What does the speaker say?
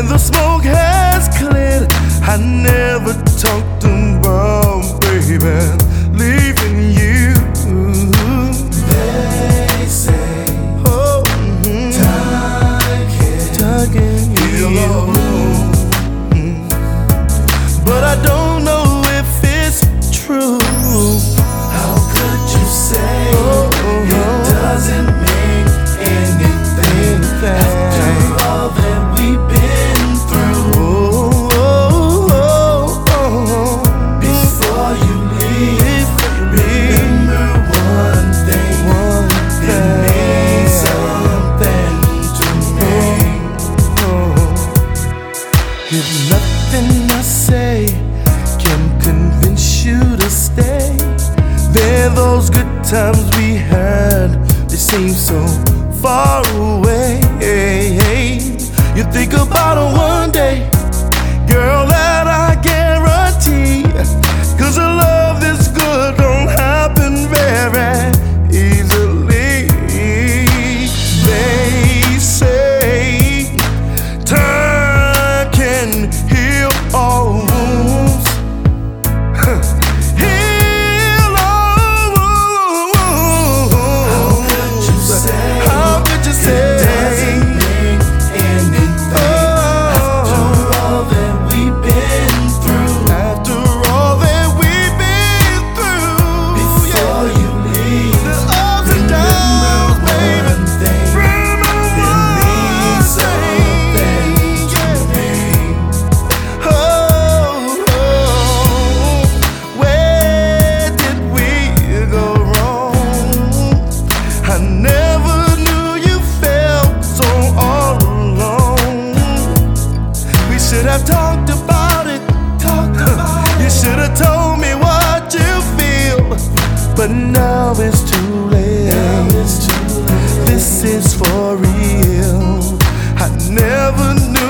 and the smoke has cleared. I never talked about, baby, leaving you. They say time can heal, but I don't know if it's true. How could you say it doesn't mean anything after all that we've been through? Before you leave, remember one thing. It means something to me. If nothing I say can convince you to stay, then those good times we had, they seem so far away. You think about it one day, girl, that I guarantee, 'cause a love this good don't happen very easily. They say time can heal all wounds. Heal all wounds. How could you say It doesn't mean anything after all that we've been through? After all that we've been through, Before you leave, the ups and downs, baby. one thing. It means something to me. Where did we go wrong? I never knew you felt so all alone. We should have talked about it. You should have told me what you feel, but now it's too late. This is for real. I never knew